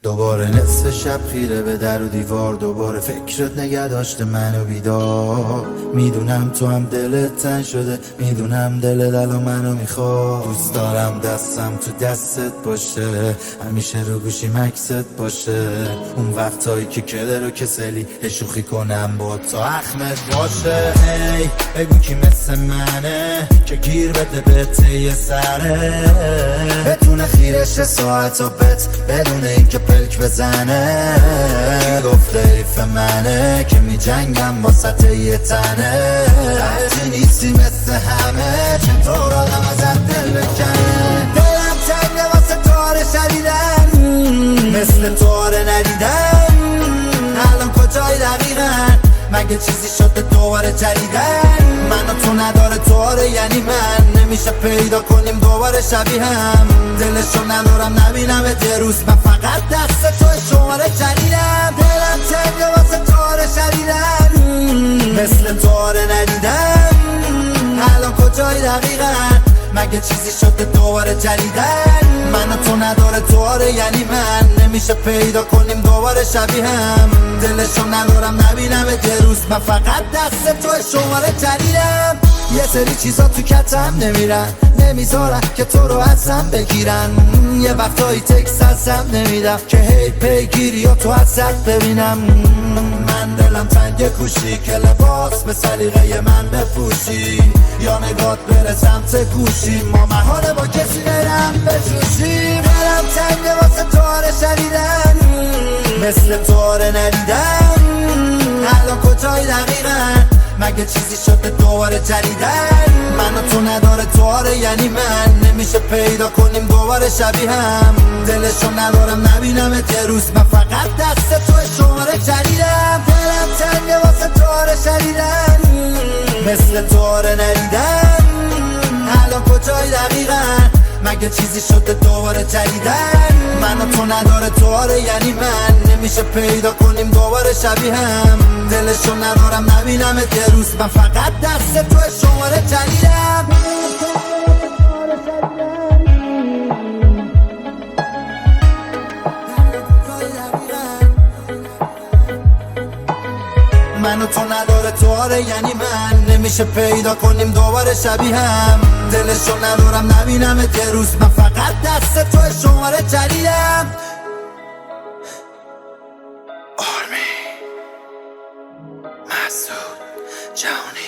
دوباره نصف شب خیره به در و دیوار، دوباره فکرت نگه داشته منو بیدار. میدونم تو هم دلت تنگ شده، میدونم دلت الان منو میخواد. دوست دارم دستم تو دستت باشه، همیشه رو گوشی مکست باشه. اون وقتایی که کدر و کسلی شوخی کنم با تا اخمت باشه. هی بگو کی مثل منه که گیر بده به ته سره، بتونه خیرش ساعت و بت بدون اینکه پلک بزنه. کی گفته ایف منه که می جنگم با سطح یه تنه. وقتی نیستی مثل همه چطور آدم ازت دل بکنه. دلم تنگه واسه تاره شدیدن، مثل تاره ندیدن. الان کجای دقیقا؟ مگه چیزی شده دوباره جدیدن؟ من و تو نداره تواره یعنی من نمیشه پیدا کنیم دوباره شبیه هم. دلشو ندارم نبینم یه روز، من فقط دست توی شماره جدیدم. دلم تنگه واسه تاره شدیدن، مثل تاره ندیدن. الان کجای دقیقا؟ مگه چیزی شده دوباره جدیدن؟ من و تو نداره تواره یعنی من نمیشه پیدا کنیم دوباره شبیه هم. دلشو ندارم نبینم یه روز، من فقط دست توی شماره جدیدم. یه سری چیزا تو کتم نمیرن، نمیذارن که تو رو ازم بگیرن. یه وقتایی تکس ازم نمیدم که هی پیگیری یا تو ازت ببینم. من دلم تنگ کوشی که لباس به سلیقه من بپوشی، یا نگات بره سمت گوشی ما محاله با کسی برم بجوشیم. دلم تنگ واسه تاره شدیدن، مثل تاره ندیدن. الان کجای دقیقا؟ مگه چیزی شده دوباره جدیدن؟ من و تو نداره تواره یعنی من نمیشه پیدا کنیم دوباره شبیه هم. دلشو ندارم نبینم یه روز، من فقط دست توی شماره جدیدم. دلم تنگه واسه تاره شدیدن، مثل تاره ندیدن. الان کجای دقیقا؟ مگه چیزی شده دوباره جدیدن؟ من و تو نداره تواره یعنی من نمیشه پیدا کنیم دوباره شبیه هم. دلشو ندارم نبینم یه روز، من فقط دست توی شماره جدیدم. من و تو نداره تواره یعنی من نمیشه پیدا کنیم دوباره شبیه هم. دلشو ندارم نبینم یه روز، من فقط دست توی شماره جدیدم. آرمی مسعود جهانی.